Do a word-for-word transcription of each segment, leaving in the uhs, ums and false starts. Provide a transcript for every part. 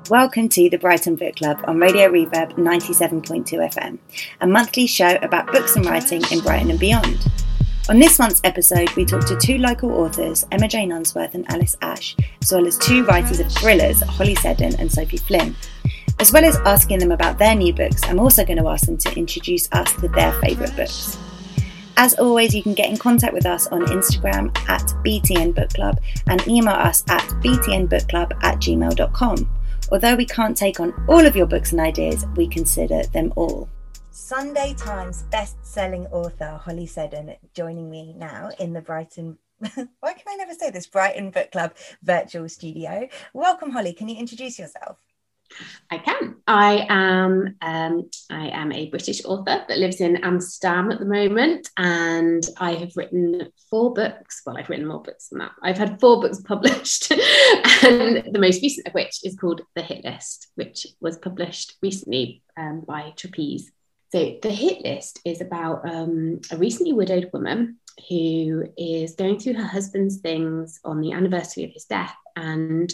Welcome to the Brighton Book Club on Radio Reverb ninety-seven point two F M, a monthly show about books and writing in Brighton and beyond. On this month's episode, we talk to two local authors, Emma Jane Unsworth and Alice Ash, as well as two writers of thrillers, Holly Seddon and Sophie Flynn. As well as asking them about their new books, I'm also going to ask them to introduce us to their favourite books. As always, you can get in contact with us on Instagram at B T N Book Club and email us at b t n book club at gmail dot com. Although we can't take on all of your books and ideas, we consider them all. Sunday Times best-selling author Holly Seddon joining me now in the Brighton, why can I never say this, Brighton Book Club virtual studio. Welcome, Holly. Can you introduce yourself? I can. I am um, I am a British author that lives in Amsterdam at the moment, and I have written four books. Well, I've written more books than that. I've had four books published, and the most recent of which is called The Hit List, which was published recently um, by Trapeze. So The Hit List is about um, a recently widowed woman who is going through her husband's things on the anniversary of his death, and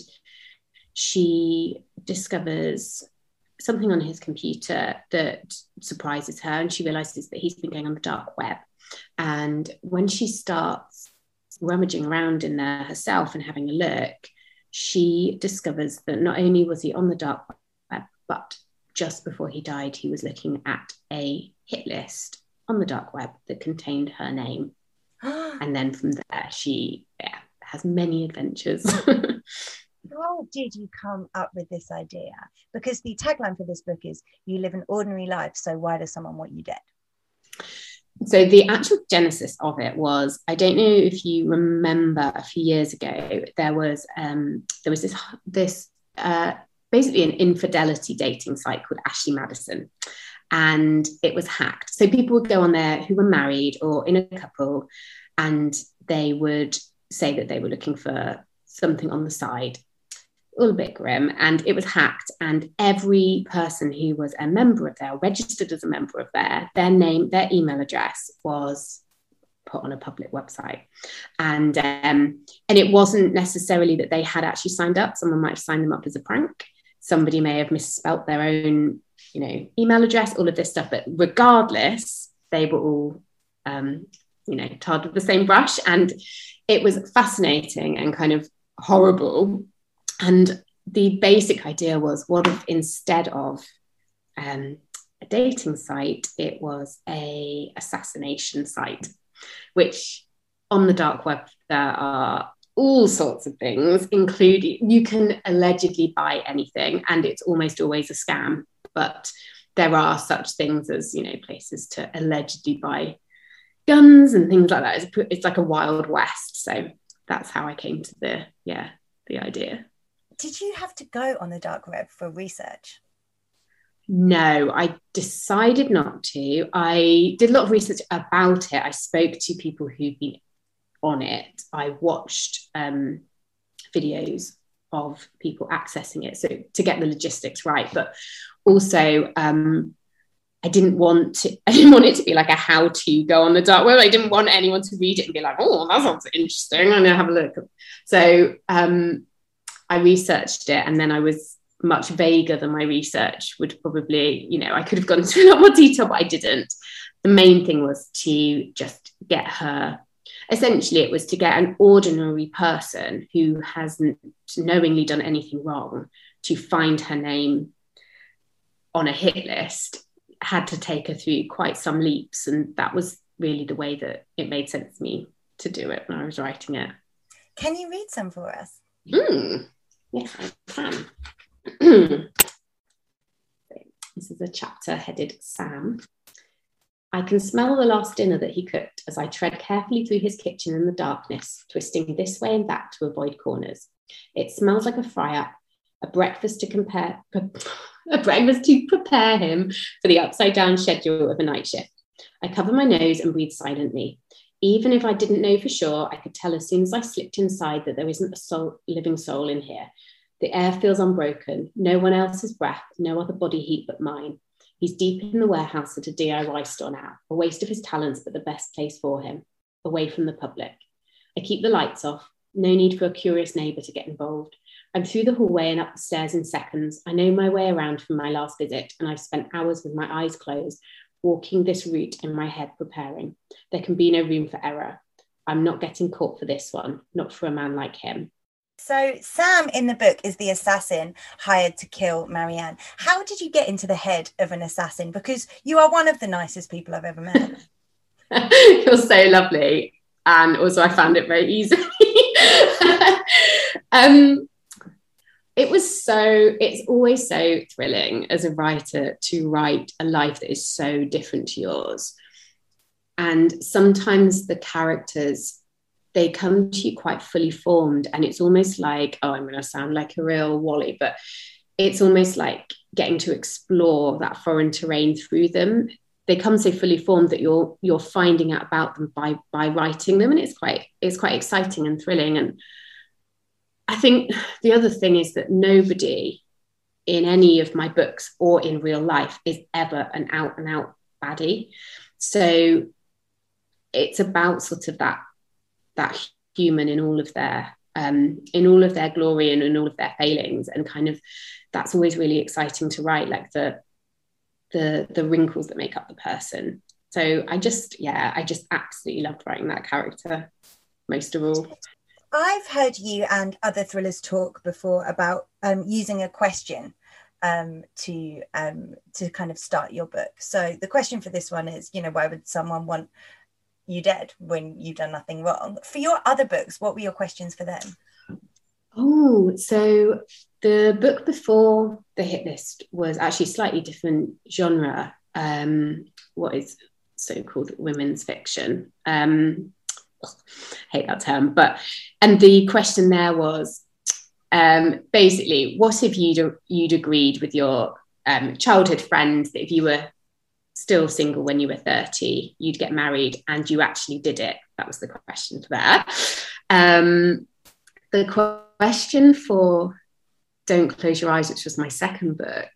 she discovers something on his computer that surprises her, and she realizes that he's been going on the dark web. And when she starts rummaging around in there herself and having a look, she discovers that not only was he on the dark web, but just before he died, he was looking at a hit list on the dark web that contained her name. And then from there, she yeah, has many adventures. How did you come up with this idea? Because the tagline for this book is, you live an ordinary life, so why does someone want you dead? So the actual genesis of it was, I don't know if you remember a few years ago, there was um, there was this, this uh, basically an infidelity dating site called Ashley Madison, and it was hacked. So people would go on there who were married or in a couple, and they would say that they were looking for something on the side. All a bit grim, and it was hacked, and every person who was a member of there, registered as a member of there, their name, their email address was put on a public website. And um, and it wasn't necessarily that they had actually signed up. Someone might have signed them up as a prank. Somebody may have misspelt their own, you know, email address, all of this stuff. But regardless, they were all, um, you know, tarred with the same brush. And it was fascinating and kind of horrible. And the basic idea was, what if instead of um, a dating site, it was a assassination site, which on the dark web, there are all sorts of things, including you can allegedly buy anything, and it's almost always a scam. But there are such things as, you know, places to allegedly buy guns and things like that. It's, it's like a Wild West. So that's how I came to the, yeah, the idea. Did you have to go on the dark web for research? No, I decided not to. I did a lot of research about it. I spoke to people who'd been on it. I watched um, videos of people accessing it, so to get the logistics right. But also, um, I didn't want to. I didn't want it to be like a how to go on the dark web. I didn't want anyone to read it and be like, "Oh, that sounds interesting. I'm gonna have a look." So. Um, I researched it, and then I was much vaguer than my research would probably, you know, I could have gone into a lot more detail, but I didn't. The main thing was to just get her, essentially it was to get an ordinary person who hasn't knowingly done anything wrong to find her name on a hit list, had to take her through quite some leaps. And that was really the way that it made sense to me to do it when I was writing it. Can you read some for us? Mm. Yes, I can. This is a chapter headed Sam. I can smell the last dinner that he cooked as I tread carefully through his kitchen in the darkness, twisting this way and that to avoid corners. It smells like a fry-up, a breakfast to compare, a breakfast to prepare him for the upside-down schedule of a night shift. I cover my nose and breathe silently. Even if I didn't know for sure, I could tell as soon as I slipped inside that there isn't a soul, living soul in here. The air feels unbroken, no one else's breath, no other body heat but mine. He's deep in the warehouse at a D I Y store now, a waste of his talents, but the best place for him, away from the public. I keep the lights off, no need for a curious neighbour to get involved. I I'm through the hallway and up the stairs in seconds. I know my way around from my last visit, and I've spent hours with my eyes closed, walking this route in my head, preparing. There can be no room for error. I'm not getting caught for this one, not for a man like him. So Sam in the book is the assassin hired to kill Marianne. How did you get into the head of an assassin? Because you are one of the nicest people I've ever met. You're so lovely. And also I found it very easy. um, It was so, it's always so thrilling as a writer to write a life that is so different to yours. And sometimes the characters, they come to you quite fully formed, and it's almost like, oh, I'm going to sound like a real Wally, but it's almost like getting to explore that foreign terrain through them. They come so fully formed that you're you're finding out about them by by writing them, and it's quite it's quite exciting and thrilling. And I think the other thing is that nobody in any of my books or in real life is ever an out and out baddie. So it's about sort of that, that human in all of their, um, in all of their glory and in all of their failings. And kind of, that's always really exciting to write, like the, the, the wrinkles that make up the person. So I just, yeah, I just absolutely loved writing that character most of all. I've heard you and other thrillers talk before about um, using a question um, to um, to kind of start your book. So the question for this one is, you know, why would someone want you dead when you've done nothing wrong? For your other books, what were your questions for them? Oh, so the book before The Hit List was actually slightly different genre. Um, what is so-called women's fiction? Um, hate that term, but and the question there was um basically, what if you'd you'd agreed with your um childhood friend that if you were still single when you were thirty, you'd get married, and you actually did it? That was the question for that. Um the question for Don't Close Your Eyes, which was my second book,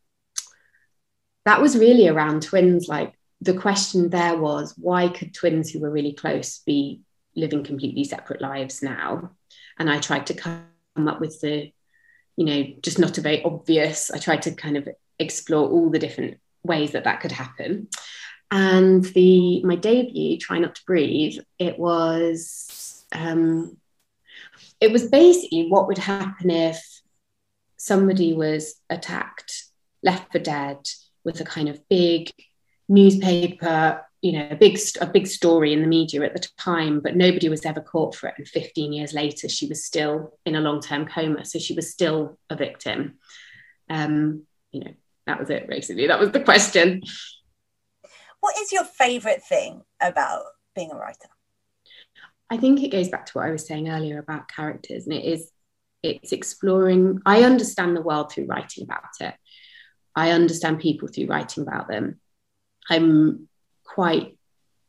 that was really around twins. Like, the question there was, why could twins who were really close be living completely separate lives now? And I tried to come up with the, you know, just not a very obvious, I tried to kind of explore all the different ways that that could happen. And the my debut, Try Not to Breathe, it was, um, it was basically what would happen if somebody was attacked, left for dead, with a kind of big newspaper, you know, a big a big story in the media at the time, but nobody was ever caught for it. And fifteen years later, she was still in a long-term coma, so she was still a victim. Um, you know, that was it, basically. That was the question. What is your favourite thing about being a writer? I think it goes back to what I was saying earlier about characters, and it is it's exploring. I understand the world through writing about it. I understand people through writing about them. I'm quite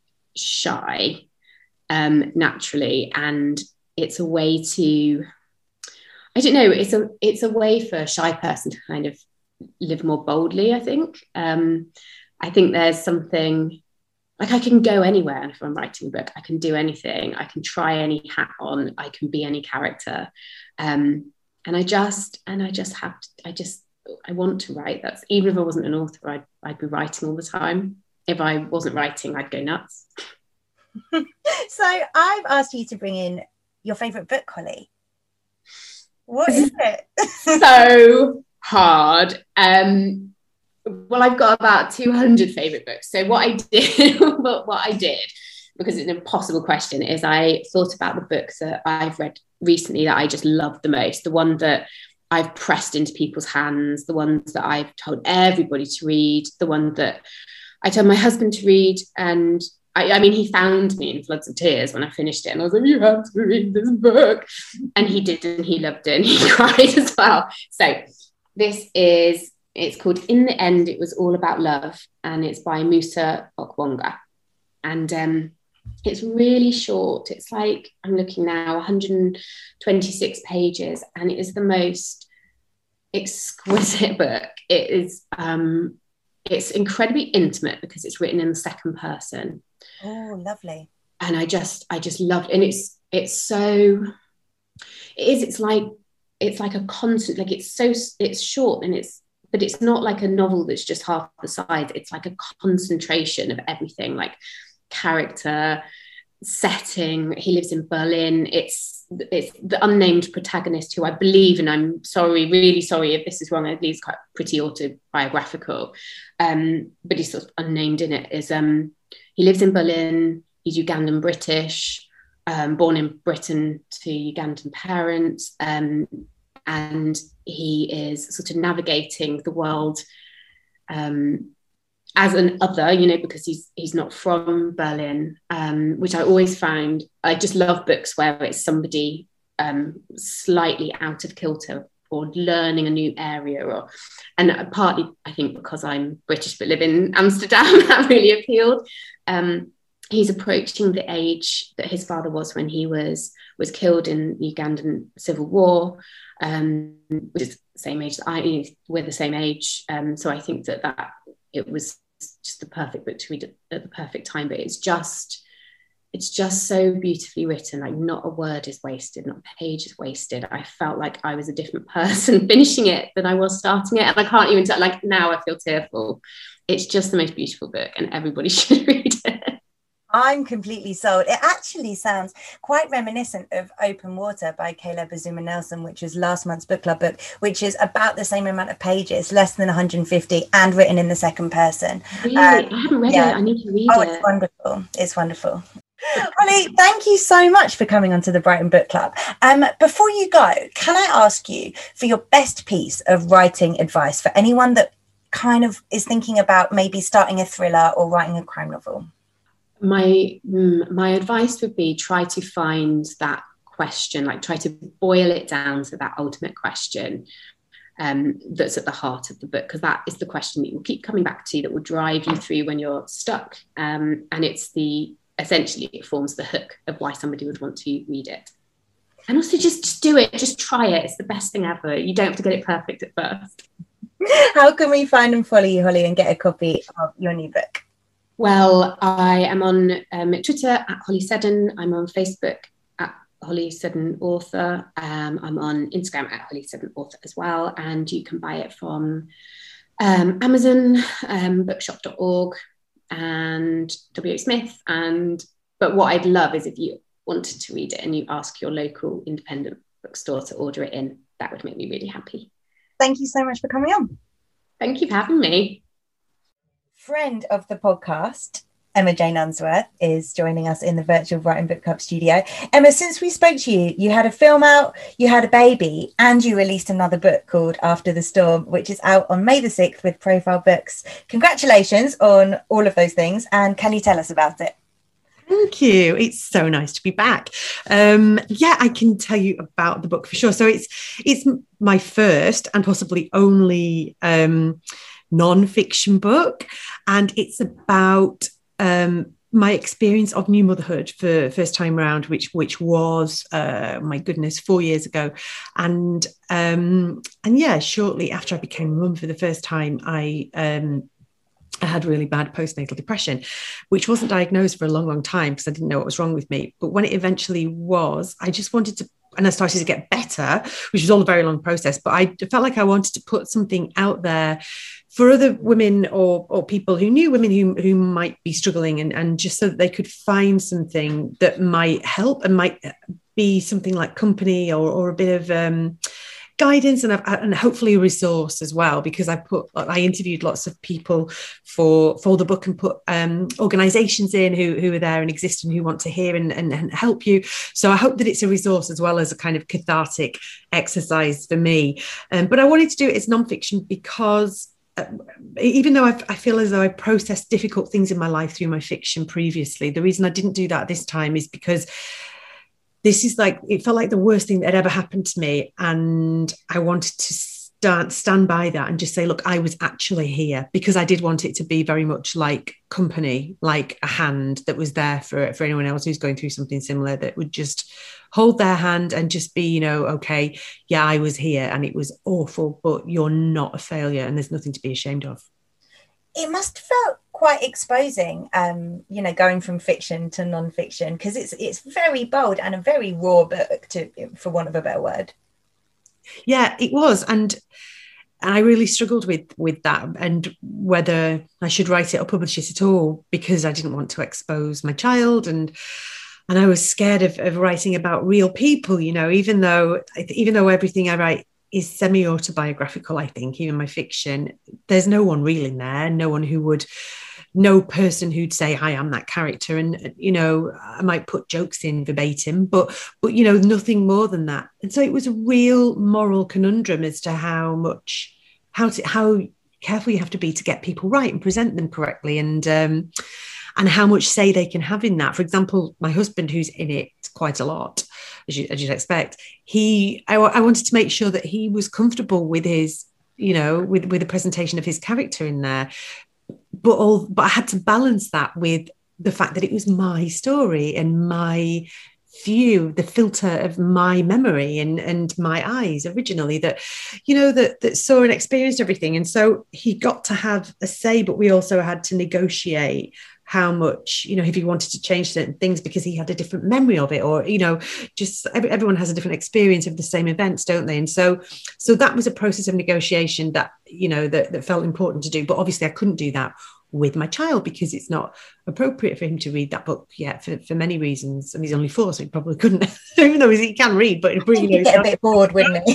shy um, naturally, and it's a way to, I don't know, it's a it's a way for a shy person to kind of live more boldly, I think. Um, I think there's something, like, I can go anywhere if I'm writing a book. I can do anything. I can try any hat on. I can be any character. Um, and I just, and I just have, to, I just, I want to write. That's, even if I wasn't an author, I'd, I'd be writing all the time. If I wasn't writing, I'd go nuts. So I've asked you to bring in your favourite book, Holly. What is it? So hard. Um, well, I've got about two hundred favourite books. So what I did, what, what I did, because it's an impossible question, is I thought about the books that I've read recently that I just loved the most, the one that I've pressed into people's hands, the ones that I've told everybody to read, the one that I told my husband to read. And I, I mean, he found me in floods of tears when I finished it. And I was like, you have to read this book. And he did, and he loved it, and he cried as well. So this is, it's called In the End, It Was All About Love. And it's by Musa Okwonga. And um, it's really short. It's like, I'm looking now, one hundred twenty-six pages. And it is the most exquisite book. It is... Um, It's incredibly intimate because it's written in the second person. Oh, lovely. And I just, I just loved it. And it's, it's so, it is, it's like it's like a constant, like it's so, it's short and it's, but it's not like a novel that's just half the size. It's like a concentration of everything, like character, setting. He lives in Berlin. It's it's the unnamed protagonist, who I believe, and I'm sorry, really sorry if this is wrong, I believe it's quite pretty autobiographical, um, but he's sort of unnamed in it, is um, he lives in Berlin. He's Ugandan British, um, born in Britain to Ugandan parents, um, and he is sort of navigating the world um, as an other, you know, because he's he's not from Berlin, um, which I always found, I just love books where it's somebody um, slightly out of kilter or learning a new area, or, and partly I think because I'm British but live in Amsterdam, that really appealed. Um, he's approaching the age that his father was when he was was killed in the Ugandan civil war, um, which is the same age that I, you know, we're the same age, um, so I think that that it was just the perfect book to read at the perfect time. But it's just it's just so beautifully written, like not a word is wasted, not a page is wasted. I felt like I was a different person finishing it than I was starting it, and I can't even tell, like now I feel tearful. It's just the most beautiful book and everybody should read it. I'm completely sold. It actually sounds quite reminiscent of Open Water by Caleb Azuma Nelson, which was last month's book club book, which is about the same amount of pages, less than one hundred fifty, and written in the second person. Really? Um, I haven't read yeah. it. I need to read oh, it. Oh, it's wonderful. It's wonderful. Holly, thank you so much for coming onto the Brighton Book Club. Um, before you go, can I ask you for your best piece of writing advice for anyone that kind of is thinking about maybe starting a thriller or writing a crime novel? My my advice would be, try to find that question, like try to boil it down to that ultimate question um, that's at the heart of the book, because that is the question that you'll keep coming back to, that will drive you through when you're stuck. Um, and it's the, essentially it forms the hook of why somebody would want to read it. And also just, just do it, just try it. It's the best thing ever. You don't have to get it perfect at first. How can we find and follow you, Holly, and get a copy of your new book? Well, I am on um, Twitter at Holly Seddon. I'm on Facebook at Holly Seddon Author. Um, I'm on Instagram at Holly Seddon Author as well. And you can buy it from um, Amazon, um, bookshop dot org, and W H Smith. And but what I'd love is if you wanted to read it and you ask your local independent bookstore to order it in. That would make me really happy. Thank you so much for coming on. Thank you for having me. Friend of the podcast, Emma Jane Unsworth, is joining us in the virtual Brighton Book Club studio. Emma, since we spoke to you, you had a film out, you had a baby, and you released another book called After the Storm, which is out on May the sixth with Profile Books. Congratulations on all of those things, and can you tell us about it? Thank you. It's so nice to be back. Um, yeah, I can tell you about the book for sure. So it's it's my first and possibly only um, non-fiction book, and it's about um, my experience of new motherhood for first time round, which which was uh, my goodness, four years ago, and um, and yeah, shortly after I became a mum for the first time, I. Um, I had really bad postnatal depression, which wasn't diagnosed for a long, long time because I didn't know what was wrong with me. But when it eventually was, I just wanted to, and I started to get better, which was all a very long process. But I felt like I wanted to put something out there for other women or or people who knew women who, who might be struggling, and, and just so that they could find something that might help and might be something like company or, or a bit of um, guidance and, and hopefully a resource as well, because I put I interviewed lots of people for for the book and put um, organisations in who who are there and exist and who want to hear and, and, and help you. So I hope that it's a resource as well as a kind of cathartic exercise for me. Um, but I wanted to do it as non-fiction because uh, even though I've, I feel as though I processed difficult things in my life through my fiction previously, the reason I didn't do that this time is because this is like, it felt like the worst thing that had ever happened to me. And I wanted to stand, stand by that and just say, look, I was actually here, because I did want it to be very much like company, like a hand that was there for, for anyone else who's going through something similar, that would just hold their hand and just be, you know, okay, yeah, I was here and it was awful, but you're not a failure and there's nothing to be ashamed of. It must have felt quite exposing, um, you know, going from fiction to non-fiction, because it's it's very bold and a very raw book, to, for want of a better word. Yeah, it was. And I really struggled with with that, and whether I should write it or publish it at all, because I didn't want to expose my child, and and I was scared of, of writing about real people, you know, even though even though everything I write is semi-autobiographical, I think, even my fiction, there's no one real in there, no one who would, no person who'd say, hi, I'm that character. And, you know, I might put jokes in verbatim, but, but, you know, nothing more than that. And so it was a real moral conundrum as to how much, how to, how careful you have to be to get people right and present them correctly. And, um, and how much say they can have in that. For example, my husband, who's in it quite a lot, as, you, as you'd expect, he, I, I wanted to make sure that he was comfortable with his, you know, with, with the presentation of his character in there. But all, but I had to balance that with the fact that it was my story and my view, the filter of my memory and, and my eyes originally, that, you know, that, that saw and experienced everything. And so he got to have a say, but we also had to negotiate how much, you know, if he wanted to change certain things because he had a different memory of it, or, you know, just every, everyone has a different experience of the same events, don't they? And so, so that was a process of negotiation that, you know, that, that felt important to do. But obviously I couldn't do that with my child because it's not appropriate for him to read that book yet for, for many reasons. And he's only four, so he probably couldn't, even though he can read, but he'd you know, get a bit bored, wouldn't he?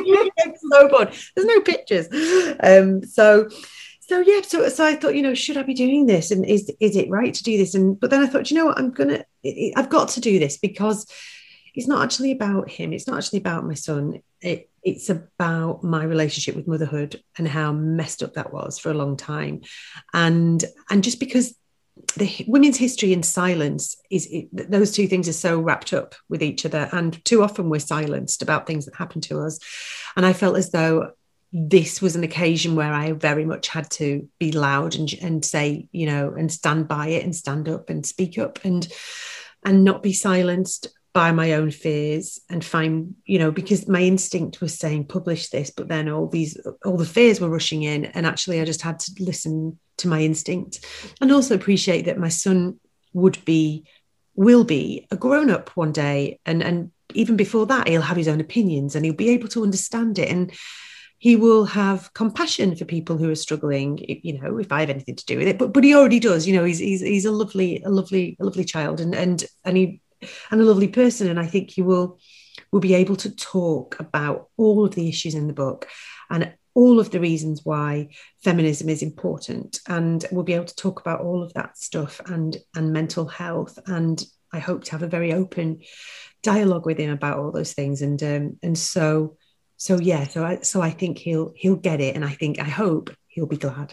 So bored. There's no pictures. Um, so, So yeah, so so I thought, you know, should I be doing this, and is is it right to do this? And but then I thought, you know what, I'm gonna, I've got to do this because it's not actually about him. It's not actually about my son. It, it's about my relationship with motherhood and how messed up that was for a long time, and and just because the women's history and silence is it, those two things are so wrapped up with each other, and too often we're silenced about things that happen to us, and I felt as though this was an occasion where I very much had to be loud and, and say, you know, and stand by it and stand up and speak up and and not be silenced by my own fears, and find, you know, because my instinct was saying publish this, but then all these all the fears were rushing in, and actually I just had to listen to my instinct and also appreciate that my son would be will be a grown-up one day, and and even before that he'll have his own opinions and he'll be able to understand it, and he will have compassion for people who are struggling, you know, if I have anything to do with it. But but he already does, you know, he's he's he's a lovely, a lovely, a lovely child, and and and he and a lovely person. And I think he will will be able to talk about all of the issues in the book and all of the reasons why feminism is important. And we'll be able to talk about all of that stuff and and mental health. And I hope to have a very open dialogue with him about all those things. And um, and so. So yeah, so I so I think he'll he'll get it, and I think I hope he'll be glad.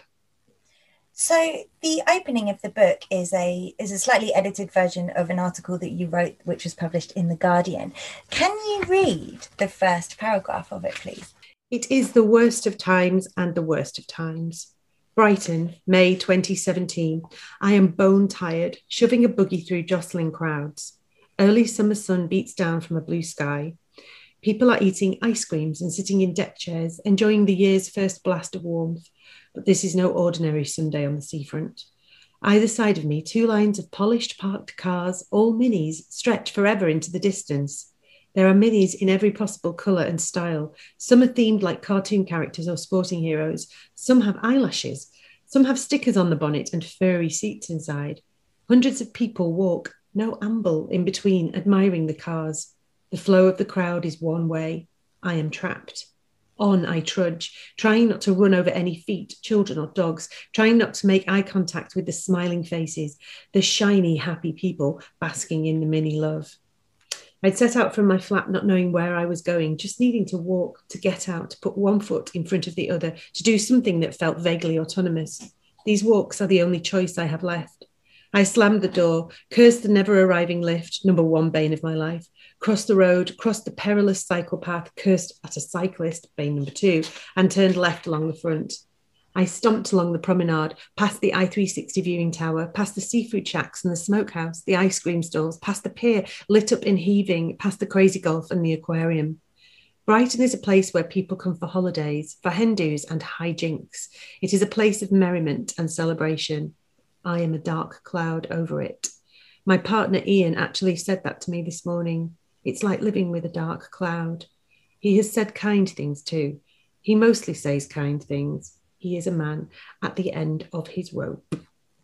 So the opening of the book is a is a slightly edited version of an article that you wrote, which was published in The Guardian. Can you read the first paragraph of it, please? It is the worst of times and the worst of times. Brighton, May twenty seventeen. I am bone tired, shoving a buggy through jostling crowds. Early summer sun beats down from a blue sky. People are eating ice creams and sitting in deck chairs, enjoying the year's first blast of warmth. But this is no ordinary Sunday on the seafront. Either side of me, two lines of polished parked cars, all minis, stretch forever into the distance. There are minis in every possible colour and style. Some are themed like cartoon characters or sporting heroes. Some have eyelashes. Some have stickers on the bonnet and furry seats inside. Hundreds of people walk, no amble in between, admiring the cars. The flow of the crowd is one way. I am trapped. On I trudge, trying not to run over any feet, children or dogs, trying not to make eye contact with the smiling faces, the shiny, happy people basking in the mini love. I'd set out from my flat not knowing where I was going, just needing to walk, to get out, to put one foot in front of the other, to do something that felt vaguely autonomous. These walks are the only choice I have left. I slammed the door, cursed the never-arriving lift, number one bane of my life, crossed the road, crossed the perilous cycle path, cursed at a cyclist, bane number two, and turned left along the front. I stomped along the promenade, past the I three sixty viewing tower, past the seafood shacks and the smokehouse, the ice cream stalls, past the pier, lit up and heaving, past the Crazy Golf and the aquarium. Brighton is a place where people come for holidays, for hen-dos and hijinks. It is a place of merriment and celebration. I am a dark cloud over it. My partner Ian actually said that to me this morning. It's like living with a dark cloud. He has said kind things too. He mostly says kind things. He is a man at the end of his rope.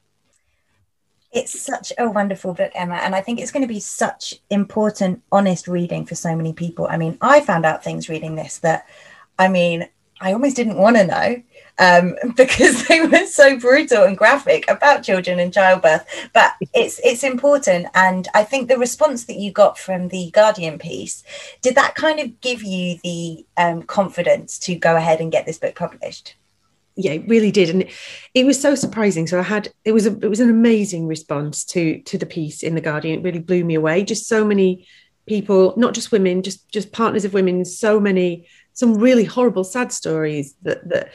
It's such a wonderful book, Emma, and I think it's going to be such important, honest reading for so many people. I mean, I found out things reading this that, I mean, I almost didn't want to know um, because they were so brutal and graphic about children and childbirth. But it's it's important, and I think the response that you got from the Guardian piece, did that kind of give you the um, confidence to go ahead and get this book published? Yeah, it really did, and it was so surprising. So I had it was a it was an amazing response to to the piece in the Guardian. It really blew me away. Just so many people, not just women, just just partners of women. So many, some really horrible, sad stories that that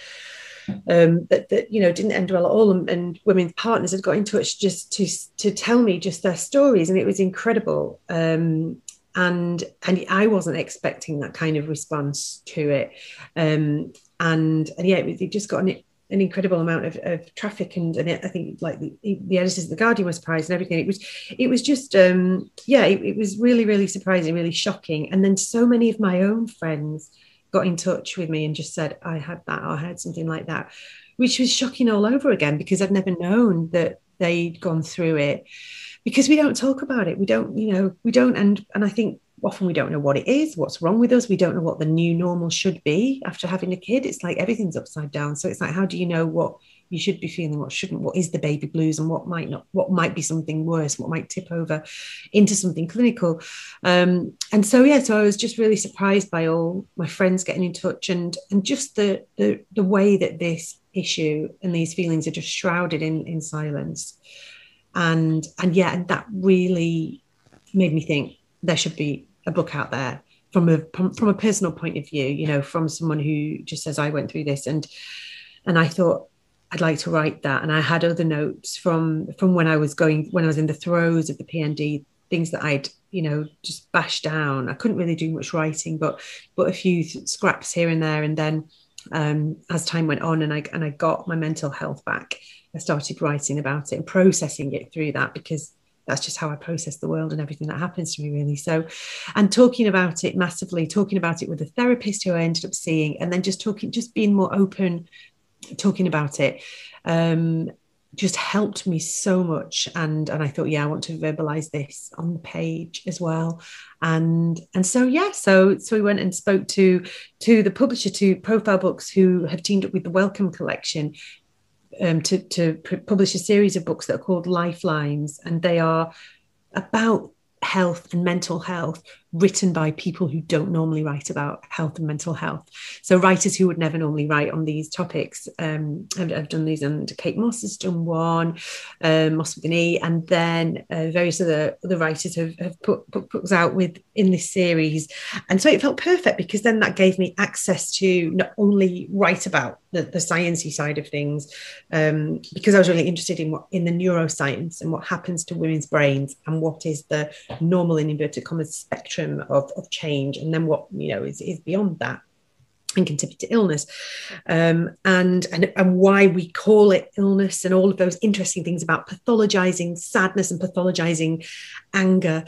um, that that you know didn't end well at all. And, and women's partners had got in touch just to to tell me just their stories, and it was incredible. Um, and and I wasn't expecting that kind of response to it. Um, And, and yeah, it, it just got an, an incredible amount of, of traffic, and, and it, I think like the, the editors of the Guardian were surprised and everything. It was, it was just, um, yeah, it, it was really, really surprising, really shocking. And then so many of my own friends got in touch with me and just said, I had that, or I had something like that, which was shocking all over again, because I'd never known that they'd gone through it, because we don't talk about it. We don't, you know, we don't. And, and I think often we don't know what it is, what's wrong with us. We don't know what the new normal should be after having a kid. It's like everything's upside down. So it's like, how do you know what you should be feeling, what shouldn't, what is the baby blues, and what might not, what might be something worse, what might tip over into something clinical. Um, and so, yeah, so I was just really surprised by all my friends getting in touch, and and just the the, the way that this issue and these feelings are just shrouded in, in silence. And, and yeah, and that really made me think there should be a book out there from a from a personal point of view, you know, from someone who just says, I went through this. And and I thought I'd like to write that. And I had other notes from from when I was going when I was in the throes of the P N D, things that I'd, you know, just bashed down. I couldn't really do much writing, but but a few scraps here and there. And then um, as time went on, and I and I got my mental health back, I started writing about it and processing it through that, because that's just how I process the world and everything that happens to me, really. So, and talking about it massively, talking about it with a therapist who I ended up seeing, and then just talking, just being more open, talking about it, um, just helped me so much. And and I thought, yeah, I want to verbalize this on the page as well. And and so yeah, so so we went and spoke to to the publisher, to Profile Books, who have teamed up with the Wellcome Collection, Um, to, to publish a series of books that are called Lifelines, and they are about health and mental health, written by people who don't normally write about health and mental health. So writers who would never normally write on these topics um, have, have done these, and Kate Moss has done one, um, Moss with an E, and then uh, various other, other writers have, have put, put books out with in this series. And so it felt perfect, because then that gave me access to not only write about the, the sciencey side of things, um, because I was really interested in what in the neuroscience and what happens to women's brains, and what is the normal, in inverted commas, spectrum of, of change, and then what, you know, is, is beyond that and contribute to illness, um, and, and and why we call it illness, and all of those interesting things about pathologizing sadness and pathologizing anger,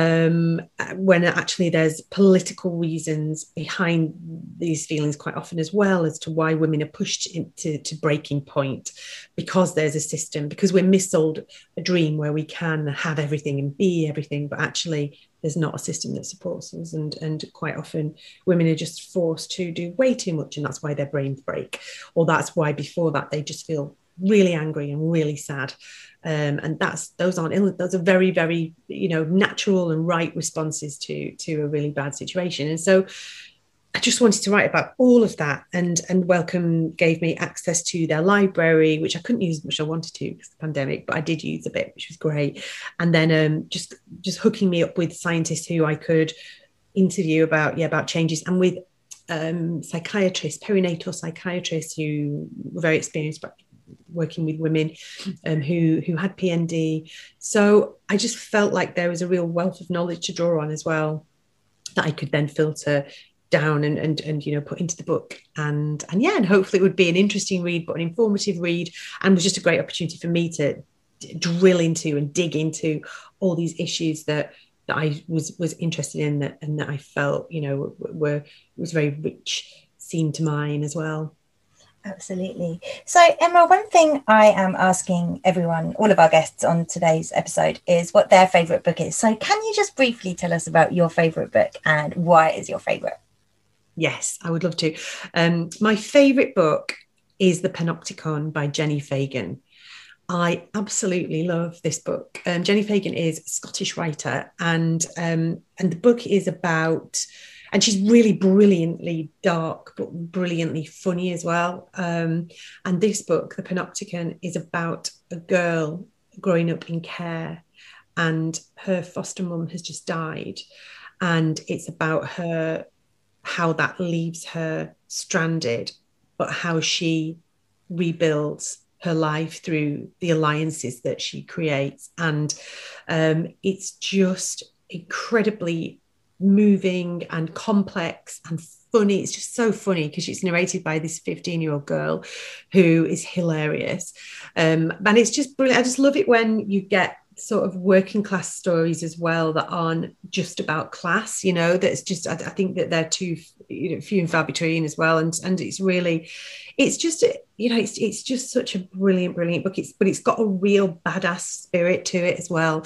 um, when actually there's political reasons behind these feelings quite often as well, as to why women are pushed into to breaking point, because there's a system, because we're missold a dream where we can have everything and be everything, but actually there's not a system that supports us, and and quite often women are just forced to do way too much, and that's why their brains break, or that's why before that they just feel really angry and really sad, um, and that's those aren't ill those are very, very, you know, natural and right responses to to a really bad situation. And so I just wanted to write about all of that, and and Wellcome gave me access to their library, which I couldn't use as much as I wanted to because of the pandemic, but I did use a bit, which was great. And then um, just just hooking me up with scientists who I could interview about yeah about changes, and with um, psychiatrists, perinatal psychiatrists who were very experienced working with women um, who who had P N D. So I just felt like there was a real wealth of knowledge to draw on as well, that I could then filter down and, and and you know put into the book, and and yeah and hopefully it would be an interesting read, but an informative read, and was just a great opportunity for me to d- drill into and dig into all these issues that that I was was interested in, that and that I felt, you know, were was very rich seemed to mine as well. Absolutely. So, Emma, one thing I am asking everyone, all of our guests on today's episode, is what their favourite book is. So can you just briefly tell us about your favourite book and why it is your favourite? Yes, I would love to. Um, my favourite book is The Panopticon by Jenny Fagan. I absolutely love this book. Um, Jenny Fagan is a Scottish writer, and um, and the book is about, and she's really brilliantly dark, but brilliantly funny as well. Um, and this book, The Panopticon, is about a girl growing up in care, and her foster mum has just died, and it's about her, how that leaves her stranded, but how she rebuilds her life through the alliances that she creates. And um, it's just incredibly moving and complex and funny. It's just so funny because it's narrated by this fifteen year old girl who is hilarious. Um, and it's just brilliant. I just love it when you get sort of working class stories as well that aren't just about class, you know, that's just, I, I think that they're too, you know, few and far between as well. And and it's really, it's just, you know, it's it's just such a brilliant, brilliant book. It's, but it's got a real badass spirit to it as well.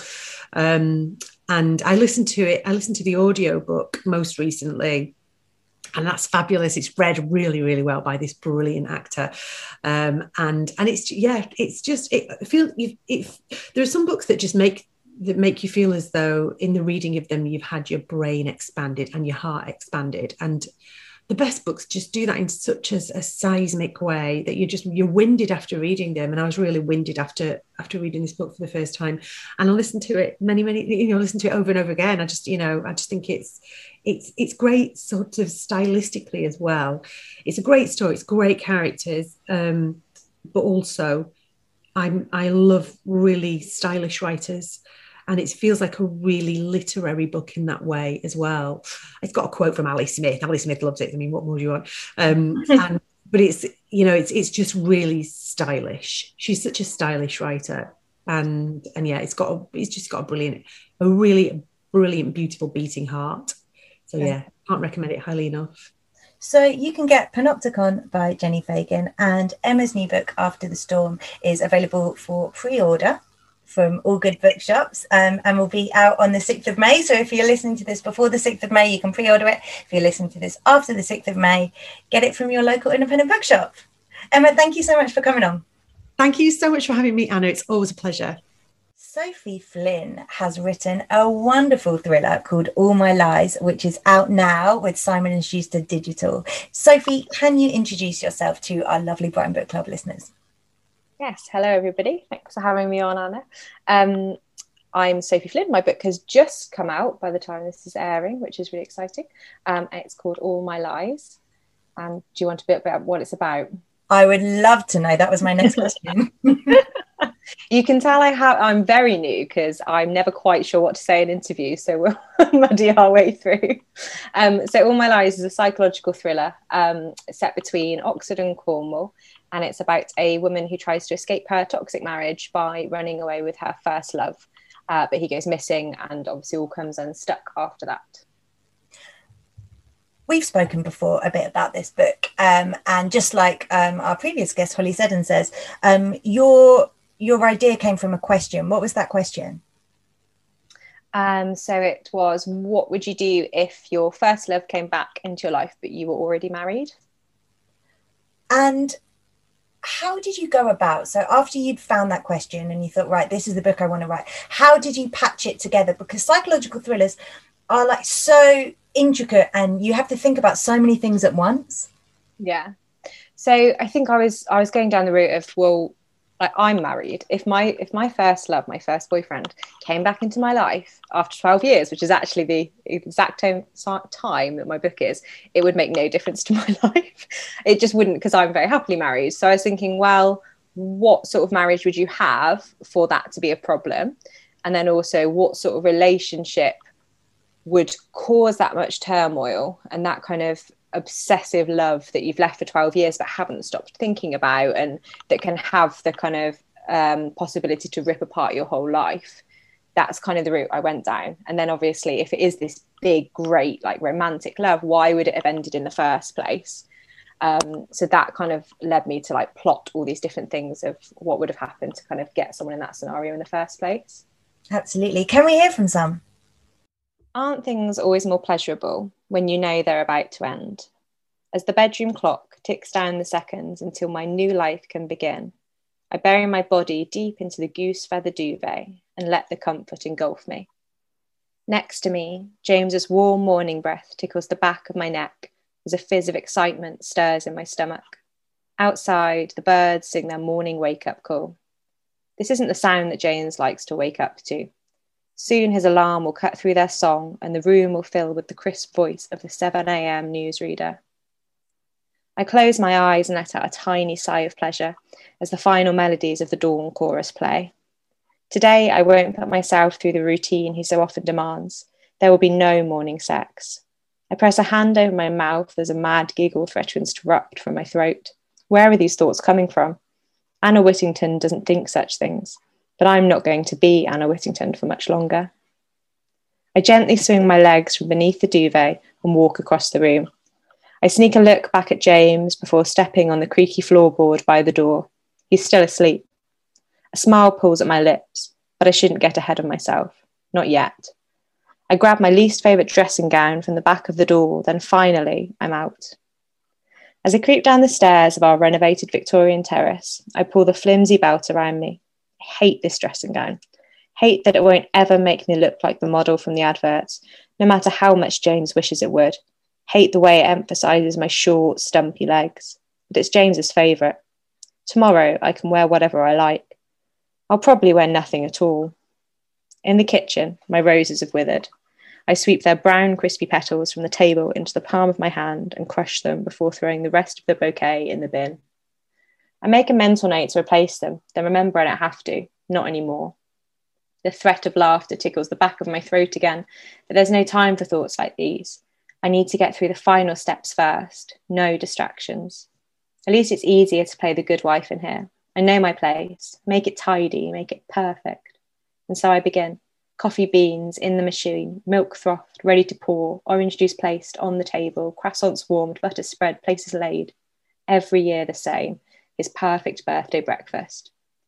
Um, and I listened to it, I listened to the audio book most recently, and that's fabulous. It's read really, really well by this brilliant actor. Um, and and it's, yeah, it's just, it I feel, you if there are some books that just make, that make you feel as though in the reading of them, you've had your brain expanded and your heart expanded. And the best books just do that in such a, a seismic way that you're just, you're winded after reading them. And I was really winded after, after reading this book for the first time. And I listened to it many, many, you know, listen to it over and over again. I just, you know, I just think it's, it's, it's great sort of stylistically as well. It's a great story. It's great characters. Um, but also I'm, I love really stylish writers. And it feels like a really literary book in that way as well. It's got a quote from Ali Smith. Ali Smith loves it. I mean, what more do you want? Um, and, but it's, you know, it's it's just really stylish. She's such a stylish writer. And and yeah, it's got a, it's just got a brilliant, a really brilliant, beautiful beating heart. So yeah, can't recommend it highly enough. So you can get Panopticon by Jenny Fagan, and Emma's new book, After the Storm, is available for pre-order from all good bookshops, um, and will be out on the sixth of May. So if you're listening to this before the sixth of May, you can pre-order it. If you're listening to this after the sixth of May, get it from your local independent bookshop. Emma, thank you so much for coming on. Thank you so much for having me, Anna. It's always a pleasure. Sophie Flynn has written a wonderful thriller called All My Lies, which is out now with Simon and Schuster Digital. Sophie, can you introduce yourself to our lovely Brighton Book Club listeners? Yes, hello everybody. Thanks for having me on, Anna. Um, I'm Sophie Flynn. My book has just come out by the time this is airing, which is really exciting. Um, and it's called All My Lies. Um, do you want a bit about what it's about? I would love to know. That was my next question. You can tell I have. I'm very new because I'm never quite sure what to say in interviews, so we'll muddy our way through. Um, so All My Lies is a psychological thriller um, set between Oxford and Cornwall. And it's about a woman who tries to escape her toxic marriage by running away with her first love. Uh, but he goes missing and obviously all comes unstuck after that. We've spoken before a bit about this book. Um, and just like um, our previous guest, Holly Seddon, says, um, your, your idea came from a question. What was that question? Um, so it was, what would you do if your first love came back into your life, but you were already married? And how did you go about, so after you'd found that question and you thought, right, this is the book I want to write, how did you patch it together? Because psychological thrillers are like so intricate and you have to think about so many things at once. Yeah. So I think I was I was going down the route of, well, like I'm married. If my if my first love, my first boyfriend came back into my life after twelve years, which is actually the exact time, time that my book is, it would make no difference to my life. It just wouldn't, because I'm very happily married. So I was thinking, well, what sort of marriage would you have for that to be a problem? And then also, what sort of relationship would cause that much turmoil and that kind of obsessive love that you've left for twelve years but haven't stopped thinking about, and that can have the kind of um, possibility to rip apart your whole life. that's kind of the route I went down. And then obviously, if it is this big, great, like romantic love, why would it have ended in the first place? Um, so that kind of led me to like plot all these different things of what would have happened to kind of get someone in that scenario in the first place. Absolutely. Can we hear from some? Aren't things always more pleasurable when you know they're about to end? As the bedroom clock ticks down the seconds until my new life can begin, I bury my body deep into the goose feather duvet and let the comfort engulf me. Next to me, James's warm morning breath tickles the back of my neck as a fizz of excitement stirs in my stomach. Outside, the birds sing their morning wake-up call. This isn't the sound that James likes to wake up to. Soon his alarm will cut through their song and the room will fill with the crisp voice of the seven a.m. newsreader. I close my eyes and let out a tiny sigh of pleasure as the final melodies of the dawn chorus play. Today, I won't put myself through the routine he so often demands. There will be no morning sex. I press a hand over my mouth as a mad giggle threatens to erupt from my throat. Where are these thoughts coming from? Anna Whittington doesn't think such things, but I'm not going to be Anna Whittington for much longer. I gently swing my legs from beneath the duvet and walk across the room. I sneak a look back at James before stepping on the creaky floorboard by the door. He's still asleep. A smile pulls at my lips, but I shouldn't get ahead of myself. Not yet. I grab my least favourite dressing gown from the back of the door, then finally I'm out. As I creep down the stairs of our renovated Victorian terrace, I pull the flimsy belt around me. I hate this dressing gown. Hate that it won't ever make me look like the model from the adverts, no matter how much James wishes it would. Hate the way it emphasises my short, stumpy legs. But it's James's favourite. Tomorrow I can wear whatever I like. I'll probably wear nothing at all. In the kitchen, my roses have withered. I sweep their brown, crispy petals from the table into the palm of my hand and crush them before throwing the rest of the bouquet in the bin. I make a mental note to replace them, then remember I don't have to, not anymore. The threat of laughter tickles the back of my throat again, but there's no time for thoughts like these. I need to get through the final steps first, no distractions. At least it's easier to play the good wife in here. I know my place, make it tidy, make it perfect. And so I begin. Coffee beans in the machine, milk frothed, ready to pour, orange juice placed on the table, croissants warmed, butter spread, places laid. Every year the same, his perfect birthday breakfast.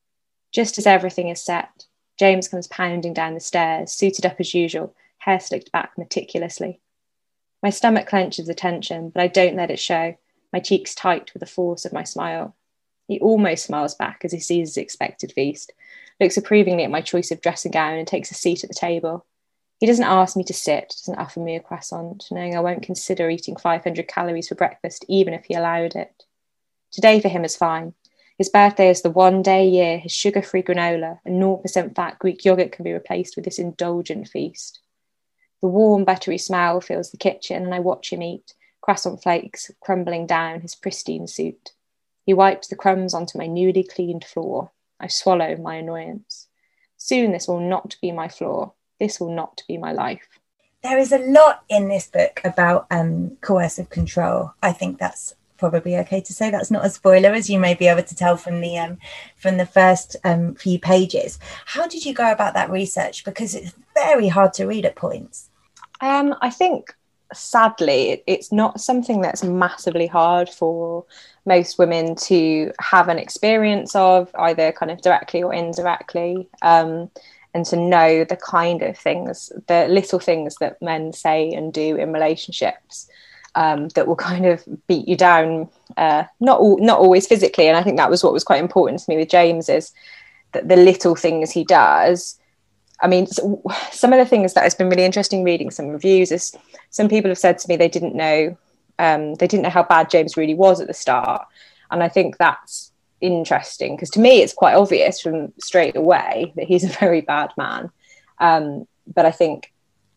Just as everything is set, James comes pounding down the stairs, suited up as usual, hair slicked back meticulously. My stomach clenches with tension, but I don't let it show, my cheeks tight with the force of my smile. He almost smiles back as he sees his expected feast, looks approvingly at my choice of dressing gown and takes a seat at the table. He doesn't ask me to sit, doesn't offer me a croissant, knowing I won't consider eating five hundred calories for breakfast, even if he allowed it. Today for him is fine. His birthday is the one day a year his sugar-free granola and zero percent fat Greek yogurt can be replaced with this indulgent feast. The warm, buttery smell fills the kitchen and I watch him eat, croissant flakes crumbling down his pristine suit. He wipes the crumbs onto my newly cleaned floor. I swallow my annoyance. Soon this will not be my floor. This will not be my life. There is a lot in this book about um, coercive control. I think that's probably okay to say. That's not a spoiler, as you may be able to tell from the um, from the first um, few pages. How did you go about that research? Because it's very hard to read at points. Um, I think, sadly, it, it's not something that's massively hard for most women to have an experience of, either kind of directly or indirectly, um, and to know the kind of things, the little things that men say and do in relationships um, that will kind of beat you down, uh, not all, not always physically. And I think that was what was quite important to me with James, is that the little things he does. I mean, some of the things that has been really interesting reading some reviews is some people have said to me they didn't know um, they didn't know how bad James really was at the start. And I think that's interesting, because to me it's quite obvious from straight away that he's a very bad man. Um, but I think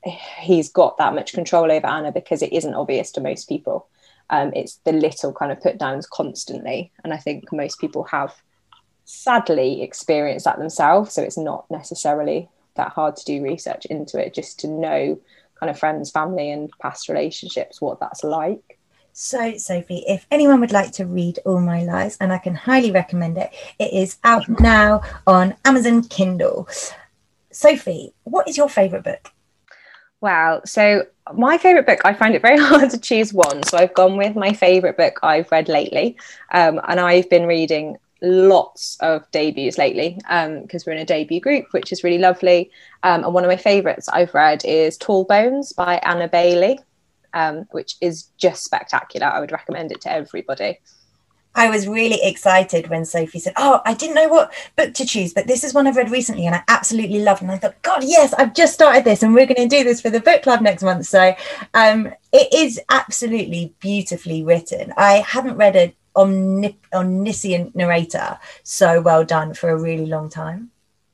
he's got that much control over Anna because it isn't obvious to most people. Um, it's the little kind of put downs constantly. And I think most people have sadly experienced that themselves. So it's not necessarily that hard to do research into it, just to know kind of friends, family and past relationships, what that's like. So, Sophie, if anyone would like to read All My Lies, and I can highly recommend it, it is out now on Amazon Kindle. Sophie, what is your favourite book? Wow. So my favourite book, I find it very hard to choose one. So I've gone with my favourite book I've read lately. Um, and I've been reading lots of debuts lately because um, we're in a debut group, which is really lovely. Um, and one of my favourites I've read is Tall Bones by Anna Bailey, um, which is just spectacular. I would recommend it to everybody. I was really excited when Sophie said, oh, I didn't know what book to choose, but this is one I've read recently and I absolutely loved. And I thought, God, yes, I've just started this and we're going to do this for the book club next month. So um, it is absolutely beautifully written. I haven't read an omnip- omniscient narrator so well done for a really long time.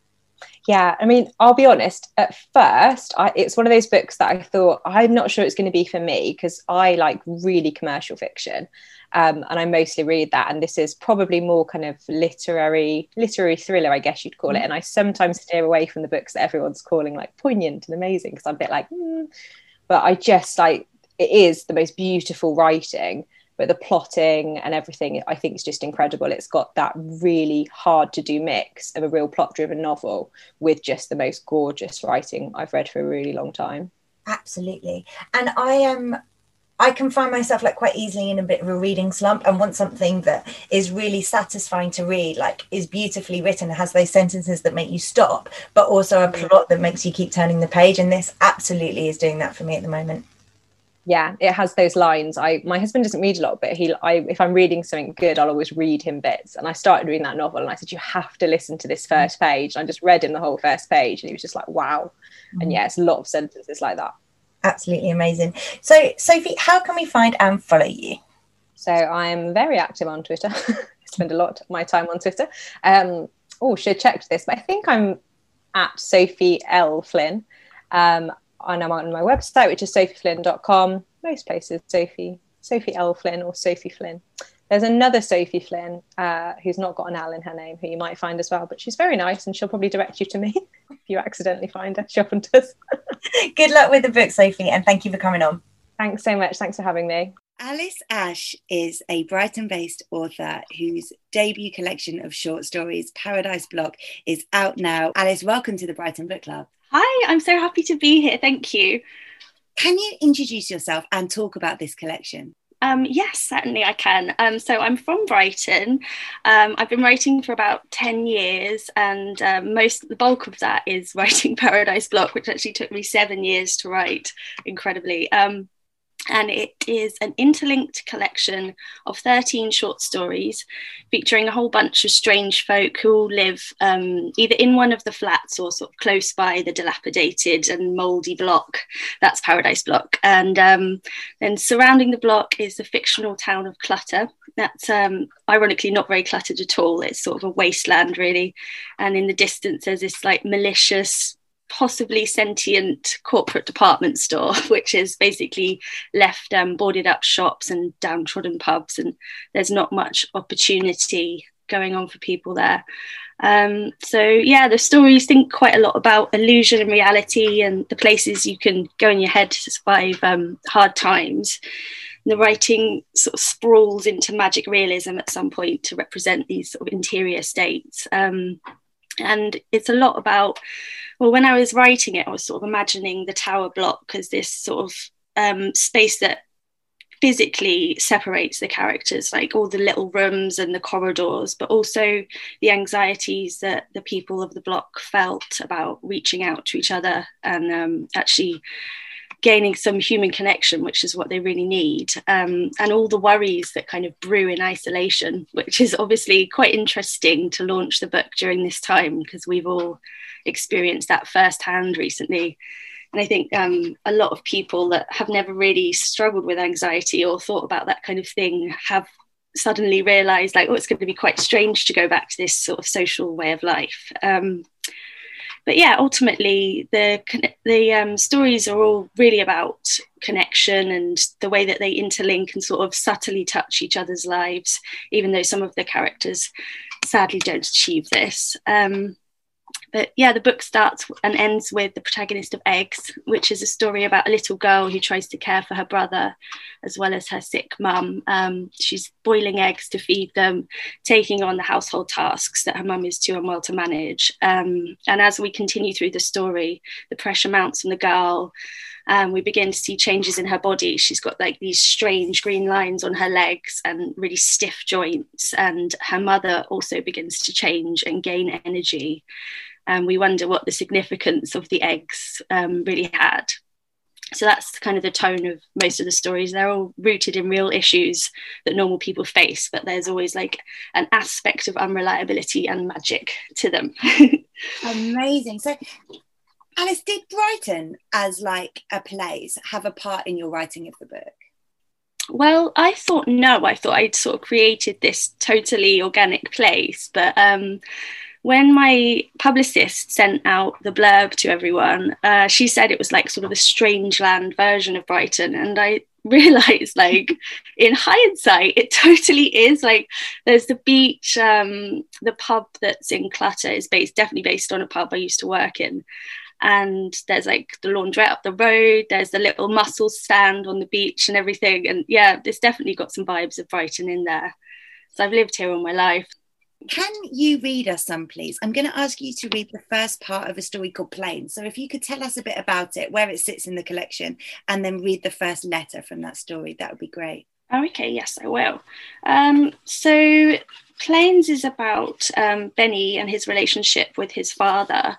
Yeah, I mean, I'll be honest, at first, I, it's one of those books that I thought, I'm not sure it's going to be for me because I like really commercial fiction. Um, and I mostly read that. And this is probably more kind of literary, literary thriller, I guess you'd call it. And I sometimes steer away from the books that everyone's calling like poignant and amazing because I'm a bit like, mm. But I just like, it is the most beautiful writing. But the plotting and everything, I think, is just incredible. It's got that really hard to do mix of a real plot driven novel with just the most gorgeous writing I've read for a really long time. Absolutely. And I am, I can find myself like quite easily in a bit of a reading slump and want something that is really satisfying to read, like is beautifully written, has those sentences that make you stop, but also a plot that makes you keep turning the page. And this absolutely is doing that for me at the moment. Yeah, it has those lines. I my husband doesn't read a lot, but he I if I'm reading something good, I'll always read him bits. And I started reading that novel and I said, you have to listen to this first page. And I just read him the whole first page and he was just like, wow. Mm-hmm. And yeah, it's a lot of sentences like that. Absolutely amazing. So Sophie, how can we find and follow you? So I'm very active on Twitter. I spend a lot of my time on Twitter. Um, oh, should have checked this, but I think I'm at Sophie L. Flynn. Um, and I'm on my website, which is sophie flynn dot com. Most places, Sophie, Sophie L. Flynn or Sophie Flynn. There's another Sophie Flynn uh, who's not got an L in her name, who you might find as well, but she's very nice and she'll probably direct you to me if you accidentally find her. She often does. Good luck with the book, Sophie, and thank you for coming on. Thanks so much. Thanks for having me. Alice Ash is a Brighton-based author whose debut collection of short stories, Paradise Block, is out now. Alice, welcome to the Brighton Book Club. Hi, I'm so happy to be here. Thank you. Can you introduce yourself and talk about this collection? Um, yes, certainly I can. Um, so I'm from Brighton. Um, I've been writing for about ten years and um, most the bulk of that is writing Paradise Block, which actually took me seven years to write, incredibly. Um, and it is an interlinked collection of thirteen short stories featuring a whole bunch of strange folk who all live um, either in one of the flats or sort of close by the dilapidated and mouldy block. That's Paradise Block. And um, then surrounding the block is the fictional town of Clutter. That's um, ironically not very cluttered at all. It's sort of a wasteland, really. And in the distance, there's this like malicious, possibly sentient corporate department store, which is basically left um, boarded up shops and downtrodden pubs, and there's not much opportunity going on for people there. Um, so yeah, the stories think quite a lot about illusion and reality and the places you can go in your head to survive um, hard times. The writing sort of sprawls into magic realism at some point to represent these sort of interior states. Um, and it's a lot about, well, when I was writing it, I was sort of imagining the tower block as this sort of um, space that physically separates the characters, like all the little rooms and the corridors, but also the anxieties that the people of the block felt about reaching out to each other and um, actually gaining some human connection, which is what they really need, um, and all the worries that kind of brew in isolation, which is obviously quite interesting to launch the book during this time because we've all experienced that firsthand recently. And I think um, a lot of people that have never really struggled with anxiety or thought about that kind of thing have suddenly realised, like, oh, it's going to be quite strange to go back to this sort of social way of life. Um, But yeah, ultimately, the the um, stories are all really about connection and the way that they interlink and sort of subtly touch each other's lives, even though some of the characters sadly don't achieve this. Um, but yeah, the book starts and ends with the protagonist of Eggs, which is a story about a little girl who tries to care for her brother as well as her sick mum. Um, she's boiling eggs to feed them, taking on the household tasks that her mum is too unwell to manage. Um, and as we continue through the story, the pressure mounts on the girl. Um, we begin to see changes in her body. She's got like these strange green lines on her legs and really stiff joints. And her mother also begins to change and gain energy. And we wonder what the significance of the eggs um, really had. So that's kind of the tone of most of the stories. They're all rooted in real issues that normal people face, but there's always like an aspect of unreliability and magic to them. Amazing. So Alice, did Brighton as like a place have a part in your writing of the book? Well, I thought no, I thought I'd sort of created this totally organic place. But um, when my publicist sent out the blurb to everyone, uh, she said it was like sort of a Strangeland version of Brighton. And I realised, like, in hindsight, it totally is. Like, there's the beach, um, the pub that's in Clutter is based, definitely based on a pub I used to work in. And there's like the laundrette up the road, there's the little mussel stand on the beach and everything. And yeah, it's definitely got some vibes of Brighton in there. So I've lived here all my life. Can you read us some, please? I'm going to ask you to read the first part of a story called Planes. So if you could tell us a bit about it, where it sits in the collection, and then read the first letter from that story, that would be great. Oh, okay, yes, I will. Um, so Planes is about um, Benny and his relationship with his father.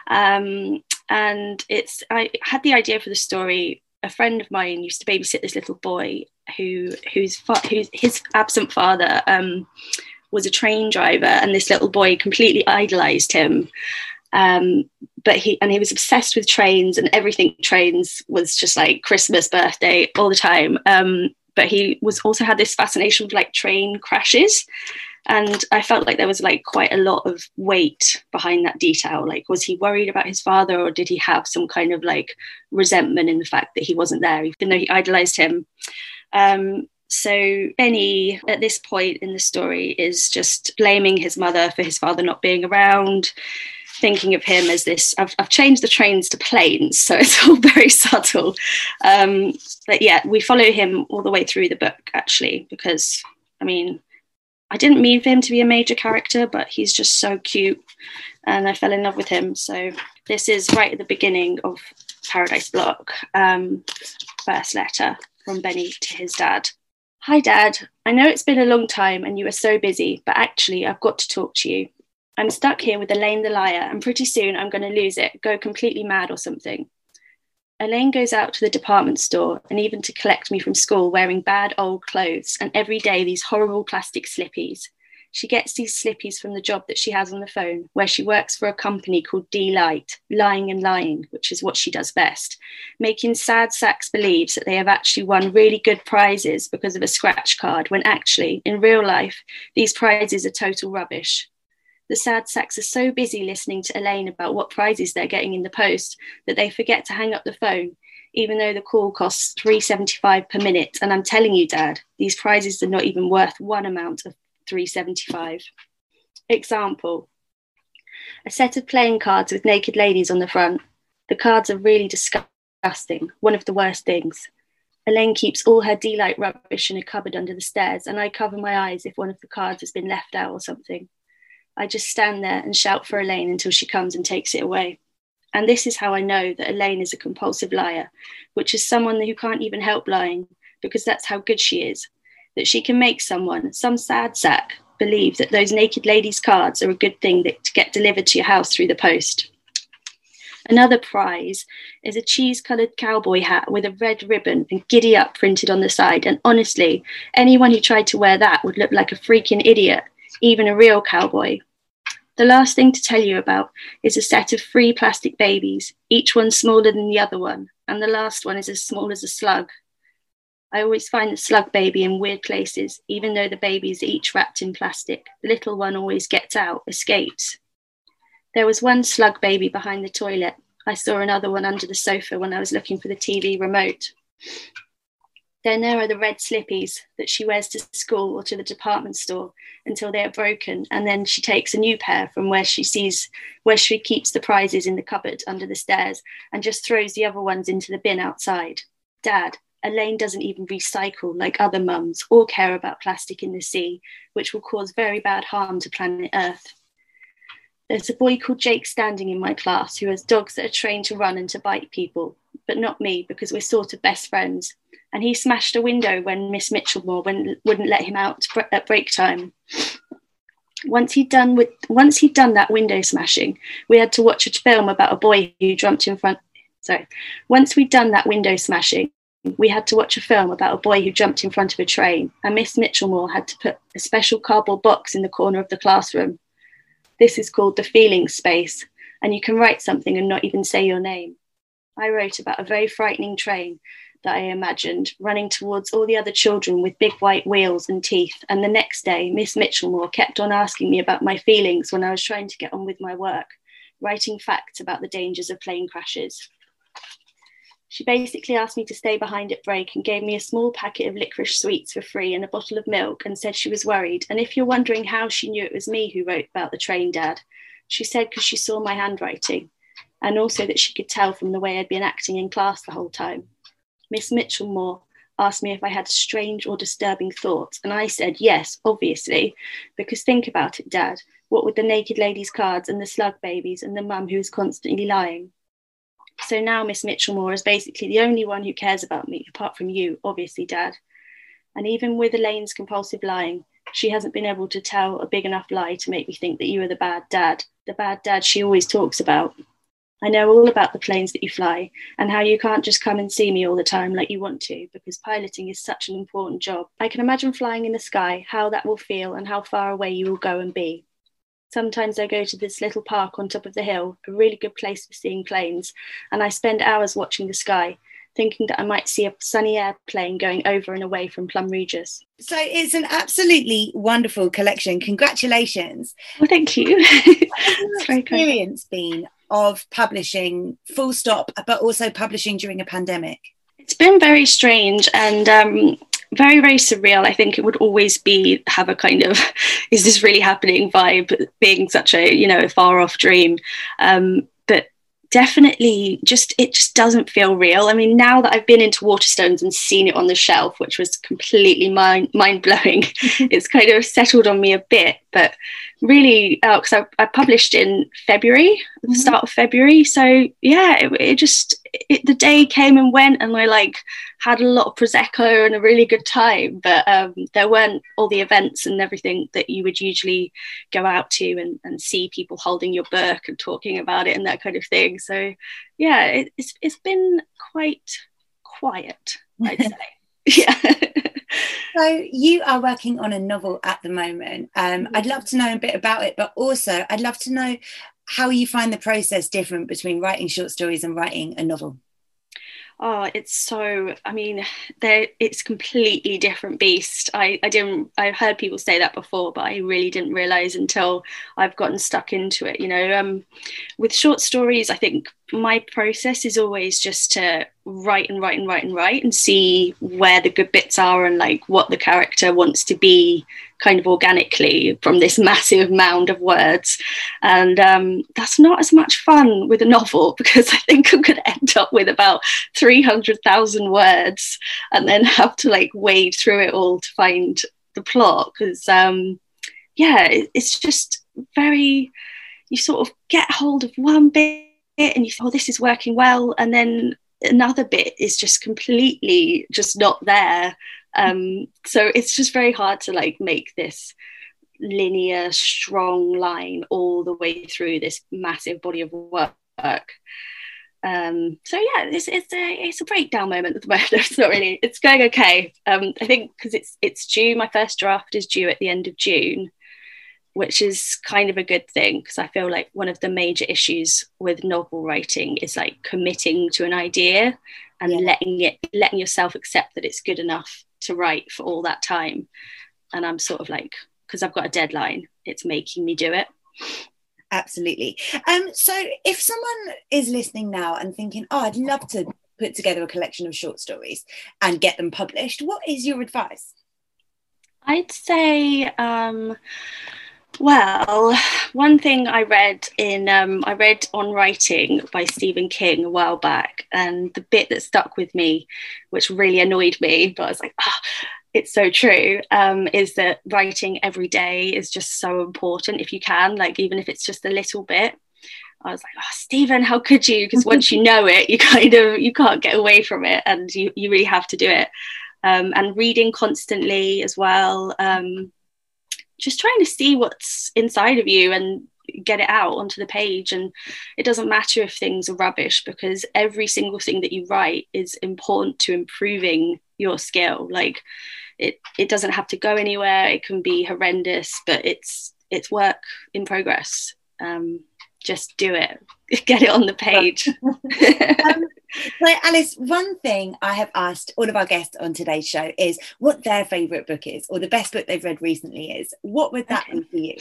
Um, and it's I had the idea for the story. A friend of mine used to babysit this little boy who whose fa- whose his absent father um, was a train driver, and this little boy completely idolized him. Um, but he and he was obsessed with trains, and everything trains was just like Christmas, birthday, all the time. Um, but he was also had this fascination with like train crashes. And I felt like there was like quite a lot of weight behind that detail. Like, was he worried about his father, or did he have some kind of like resentment in the fact that he wasn't there, even though he idolized him? Um, so Benny, at this point in the story, is just blaming his mother for his father not being around, thinking of him as this, I've, I've changed the trains to planes, so it's all very subtle. Um, but yeah, we follow him all the way through the book, actually, because, I mean, I didn't mean for him to be a major character, but he's just so cute and I fell in love with him. So this is right at the beginning of Paradise Block. Um, first letter from Benny to his dad. Hi, Dad. I know it's been a long time and you are so busy, but actually I've got to talk to you. I'm stuck here with Elaine the liar, and pretty soon I'm going to lose it, go completely mad or something. Elaine goes out to the department store and even to collect me from school wearing bad old clothes and every day these horrible plastic slippies. She gets these slippies from the job that she has on the phone, where she works for a company called D-Light, Lying and Lying, which is what she does best, making sad sacks believe that they have actually won really good prizes because of a scratch card, when actually, in real life, these prizes are total rubbish. The sad sacks are so busy listening to Elaine about what prizes they're getting in the post that they forget to hang up the phone, even though the call costs three dollars and seventy-five cents per minute. And I'm telling you, Dad, these prizes are not even worth one amount of three dollars and seventy-five cents. Example, a set of playing cards with naked ladies on the front. The cards are really disgusting, one of the worst things. Elaine keeps all her D-Light rubbish in a cupboard under the stairs, and I cover my eyes if one of the cards has been left out or something. I just stand there and shout for Elaine until she comes and takes it away. And this is how I know that Elaine is a compulsive liar, which is someone who can't even help lying, because that's how good she is, that she can make someone, some sad sack, believe that those naked ladies' cards are a good thing that, to get delivered to your house through the post. Another prize is a cheese-coloured cowboy hat with a red ribbon and giddy up printed on the side. And honestly, anyone who tried to wear that would look like a freaking idiot, even a real cowboy. The last thing to tell you about is a set of three plastic babies, each one smaller than the other one, and the last one is as small as a slug. I always find the slug baby in weird places, even though the babies are each wrapped in plastic. The little one always gets out, escapes. There was one slug baby behind the toilet. I saw another one under the sofa when I was looking for the T V remote. Then there are the red slippies that she wears to school or to the department store until they are broken. And then she takes a new pair from where she sees, where she keeps the prizes in the cupboard under the stairs, and just throws the other ones into the bin outside. Dad, Elaine doesn't even recycle like other mums or care about plastic in the sea, which will cause very bad harm to planet Earth. There's a boy called Jake standing in my class who has dogs that are trained to run and to bite people, but not me because we're sort of best friends. And he smashed a window when Miss Mitchellmore wouldn't let him out at break time. Once he'd done with, once he'd done that window smashing, we had to watch a film about a boy who jumped in front. Sorry. Once we'd done that window smashing, we had to watch a film about a boy who jumped in front of a train, and Miss Mitchellmore had to put a special cardboard box in the corner of the classroom. This is called the feeling space, and you can write something and not even say your name. I wrote about a very frightening train that I imagined running towards all the other children with big white wheels and teeth. And the next day, Miss Mitchellmore kept on asking me about my feelings when I was trying to get on with my work, writing facts about the dangers of plane crashes. She basically asked me to stay behind at break and gave me a small packet of licorice sweets for free and a bottle of milk, and said she was worried. And if you're wondering how she knew it was me who wrote about the train, Dad, she said because she saw my handwriting, and also that she could tell from the way I'd been acting in class the whole time. Miss Mitchellmore asked me if I had strange or disturbing thoughts, and I said yes, obviously, because think about it, Dad, what with the naked ladies' cards and the slug babies and the mum who is constantly lying. So now Miss Mitchellmore is basically the only one who cares about me, apart from you, obviously, Dad. And even with Elaine's compulsive lying, she hasn't been able to tell a big enough lie to make me think that you are the bad dad, the bad dad she always talks about. I know all about the planes that you fly and how you can't just come and see me all the time like you want to, because piloting is such an important job. I can imagine flying in the sky, how that will feel and how far away you will go and be. Sometimes I go to this little park on top of the hill, a really good place for seeing planes, and I spend hours watching the sky, thinking that I might see a sunny airplane going over and away from Plum Regis. So it's an absolutely wonderful collection. Congratulations. Well, thank you. What's your experience been of publishing full stop, but also publishing during a pandemic? It's been very strange and um, very, very surreal. I think it would always be have a kind of, is this really happening vibe, being such a, you know, far off dream. Um, but definitely just, it just doesn't feel real. I mean, now that I've been into Waterstones and seen it on the shelf, which was completely mind, mind-blowing, it's kind of settled on me a bit. But really, because uh, I, I published in February, mm-hmm. the start of February. So yeah, it, it just, it, the day came and went, and I like had a lot of Prosecco and a really good time. But um, there weren't all the events and everything that you would usually go out to and, and see people holding your book and talking about it and that kind of thing. So yeah, it, it's it's been quite quiet, I'd say. Yeah. So you are working on a novel at the moment. Um, I'd love to know a bit about it, but also I'd love to know how you find the process different between writing short stories and writing a novel. Oh, it's so, I mean, there it's completely different beast. I, I didn't, I've heard people say that before, but I really didn't realise until I've gotten stuck into it. You know, um, with short stories, I think my process is always just to write and write and write and write and see where the good bits are and like what the character wants to be kind of organically from this massive mound of words. And um, that's not as much fun with a novel, because I think I'm going to end up with about three hundred thousand words and then have to like wade through it all to find the plot. Because um, yeah, it, it's just very, you sort of get hold of one bit and you think, oh, this is working well, and then another bit is just completely just not there. Um, so it's just very hard to like make this linear, strong line all the way through this massive body of work. Um, so yeah, it's it's a it's a breakdown moment at the moment. It's not really, it's going okay. Um, I think because it's it's due. My first draft is due at the end of June, which is kind of a good thing, because I feel like one of the major issues with novel writing is like committing to an idea and yeah. letting it letting yourself accept that it's good enough to write for all that time. And I'm sort of like, because I've got a deadline, it's making me do it. Absolutely. Um, so if someone is listening now and thinking, oh, I'd love to put together a collection of short stories and get them published. What is your advice? I'd say, um, well, one thing I read in, um, I read On Writing by Stephen King a while back, and the bit that stuck with me, which really annoyed me, but I was like, ah, oh, it's so true, um, is that writing every day is just so important if you can, like even if it's just a little bit. I was like, oh, Stephen, how could you? Because once you know it, you kind of, you can't get away from it, and you, you really have to do it. Um, and reading constantly as well, um, just trying to see what's inside of you and get it out onto the page. And it doesn't matter if things are rubbish, because every single thing that you write is important to improving your skill. Like it, it doesn't have to go anywhere. It can be horrendous, but it's it's work in progress. Um, just do it. Get it on the page. um, so Alice, one thing I have asked all of our guests on today's show is what their favourite book is, or the best book they've read recently is. What would that okay. be for you?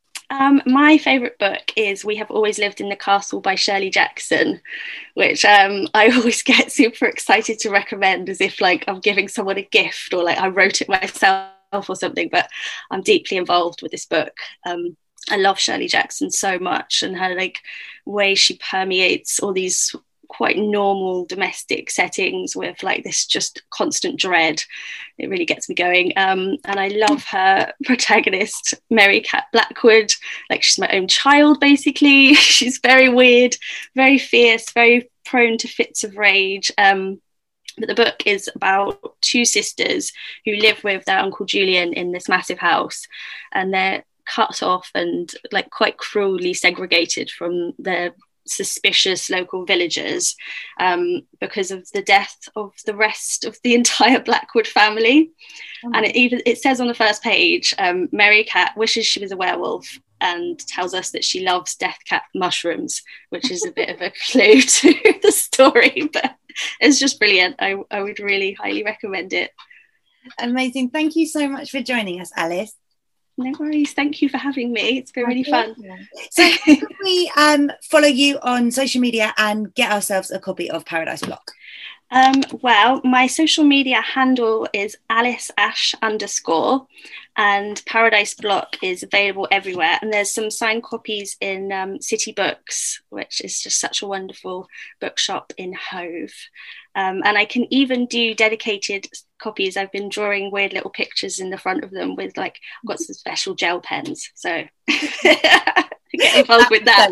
Um, my favourite book is We Have Always Lived in the Castle by Shirley Jackson, which um, I always get super excited to recommend, as if like I'm giving someone a gift, or like I wrote it myself or something, but I'm deeply involved with this book. Um, I love Shirley Jackson so much, and her like way she permeates all these quite normal domestic settings with like this just constant dread. It really gets me going. Um, and I love her protagonist, Mary Cat Blackwood. Like she's my own child, basically. She's very weird, very fierce, very prone to fits of rage. Um, but the book is about two sisters who live with their Uncle Julian in this massive house, and they're cut off and like quite cruelly segregated from their suspicious local villagers um, because of the death of the rest of the entire Blackwood family. Oh. And it even it says on the first page, um, Mary Cat wishes she was a werewolf and tells us that she loves death cat mushrooms, which is a bit of a clue to the story, but it's just brilliant. I, I would really highly recommend it. Amazing. Thank you so much for joining us, Alice. No worries. Thank you for having me. It's been really fun. So can we um, follow you on social media and get ourselves a copy of Paradise Block? Um, well, my social media handle is Alice Ash underscore, and Paradise Block is available everywhere. And there's some signed copies in um, City Books, which is just such a wonderful bookshop in Hove. Um, and I can even do dedicated copies. I've been drawing weird little pictures in the front of them with like, I've got some special gel pens. So get involved with that.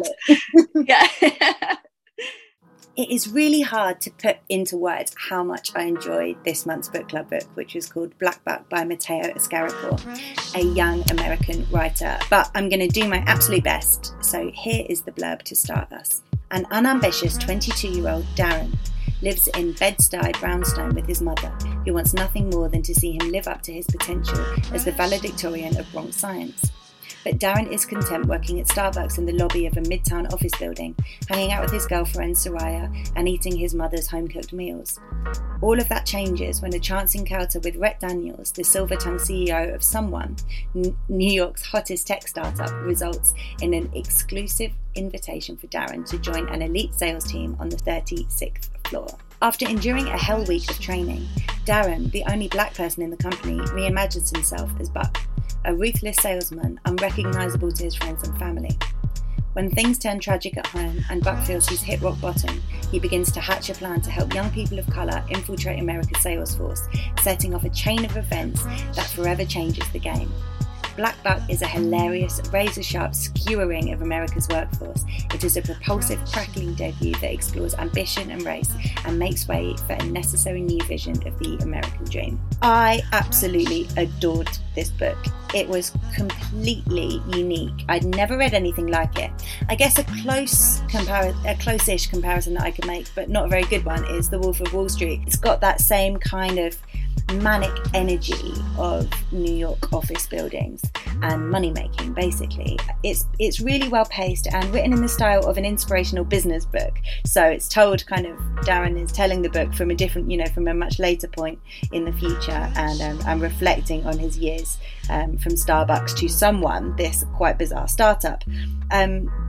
Yeah. It is really hard to put into words how much I enjoyed this month's book club book, which is called Black Buck by Mateo Escarapor, a young American writer. But I'm going to do my absolute best. So here is the blurb to start us. An unambitious twenty-two-year-old Darren lives in Bed-Stuy brownstone with his mother, who wants nothing more than to see him live up to his potential as the valedictorian of Bronx Science. But Darren is content working at Starbucks in the lobby of a midtown office building, hanging out with his girlfriend Soraya and eating his mother's home-cooked meals. All of that changes when a chance encounter with Rhett Daniels, the silver-tongued C E O of Someone, N- New York's hottest tech startup, results in an exclusive invitation for Darren to join an elite sales team on the thirty-sixth floor. After enduring a hell week of training, Darren, the only black person in the company, reimagines himself as Buck, a ruthless salesman unrecognisable to his friends and family. When things turn tragic at home and Buck feels he's hit rock bottom, he begins to hatch a plan to help young people of colour infiltrate America's sales force, setting off a chain of events that forever changes the game. Black Buck is a hilarious, razor-sharp skewering of America's workforce. It is a propulsive, crackling debut that explores ambition and race and makes way for a necessary new vision of the American dream. I absolutely adored this book. It was completely unique. I'd never read anything like it. I guess a close compar- a close-ish comparison that I could make, but not a very good one, is The Wolf of Wall Street. It's got that same kind of manic energy of New York office buildings and money making. Basically, it's it's really well paced and written in the style of an inspirational business book. So it's told kind of, Darren is telling the book from a different, you know, from a much later point in the future, and um, and reflecting on his years um, from Starbucks to Someone, this quite bizarre startup. Um,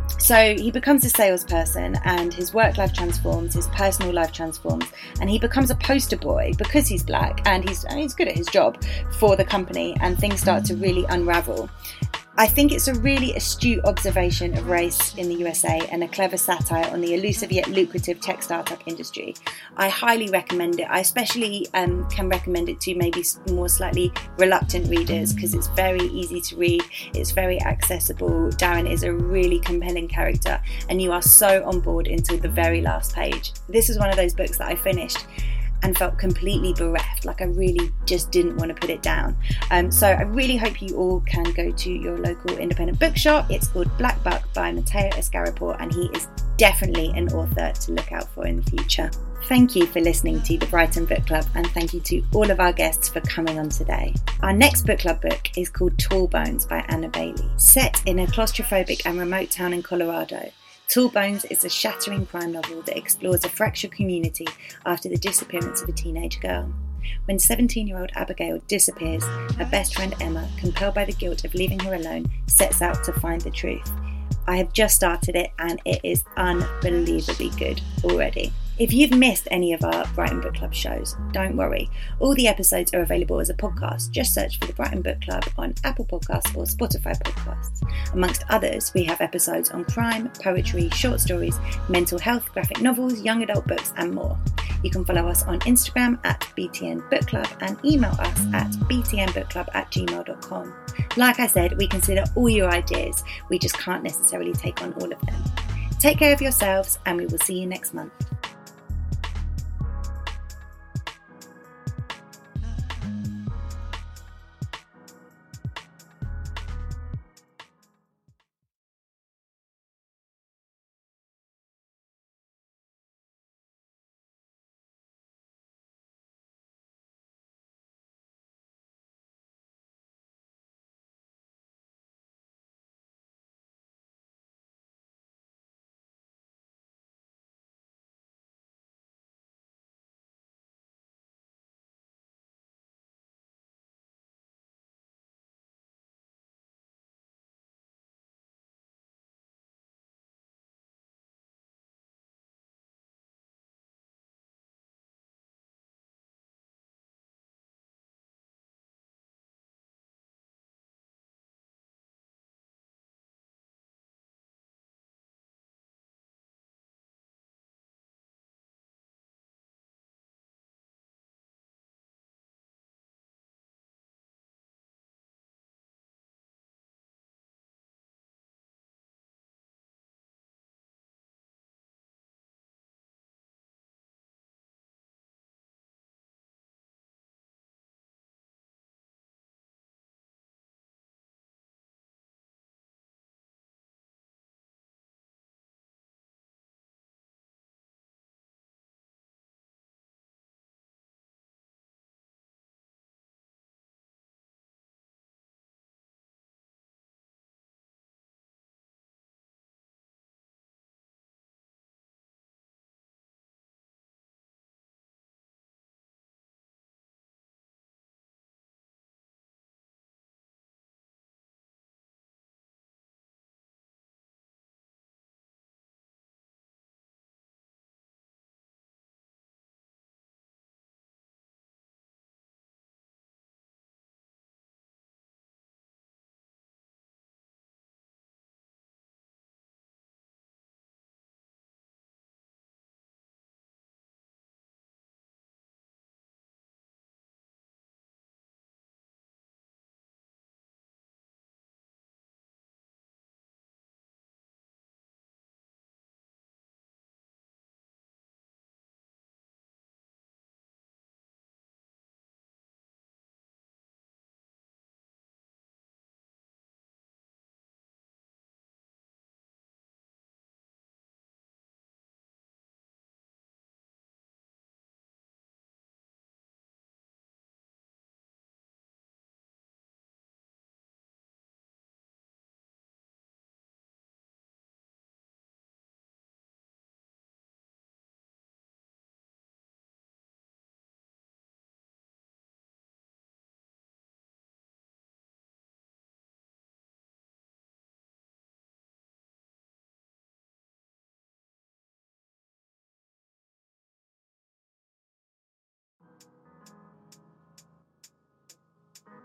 So he becomes a salesperson, and his work life transforms, his personal life transforms, and he becomes a poster boy because he's black and he's, and he's good at his job for the company, and things start to really unravel. I think it's a really astute observation of race in the U S A and a clever satire on the elusive yet lucrative tech startup industry. I highly recommend it. I especially um, can recommend it to maybe more slightly reluctant readers because it's very easy to read, it's very accessible. Darren is a really compelling character and you are so on board until the very last page. This is one of those books that I finished and felt completely bereft, like I really just didn't want to put it down. Um, so I really hope you all can go to your local independent bookshop. It's called Black Buck by Matteo Escarapore, and he is definitely an author to look out for in the future. Thank you for listening to the Brighton Book Club, and thank you to all of our guests for coming on today. Our next book club book is called Tall Bones by Anna Bailey. Set in a claustrophobic and remote town in Colorado, Tall Bones is a shattering crime novel that explores a fractured community after the disappearance of a teenage girl. When seventeen-year-old Abigail disappears, her best friend Emma, compelled by the guilt of leaving her alone, sets out to find the truth. I have just started it and it is unbelievably good already. If you've missed any of our Brighton Book Club shows, don't worry. All the episodes are available as a podcast. Just search for the Brighton Book Club on Apple Podcasts or Spotify Podcasts. Amongst others, we have episodes on crime, poetry, short stories, mental health, graphic novels, young adult books, and more. You can follow us on Instagram at B T N Book Club and email us at b t n book club at gmail dot com. Like I said, we consider all your ideas. We just can't necessarily take on all of them. Take care of yourselves, and we will see you next month.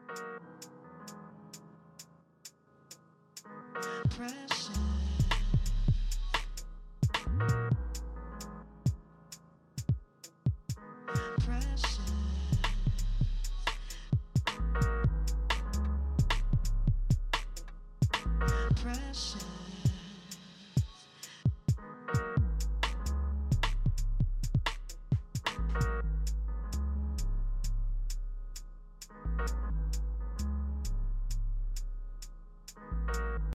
Precious.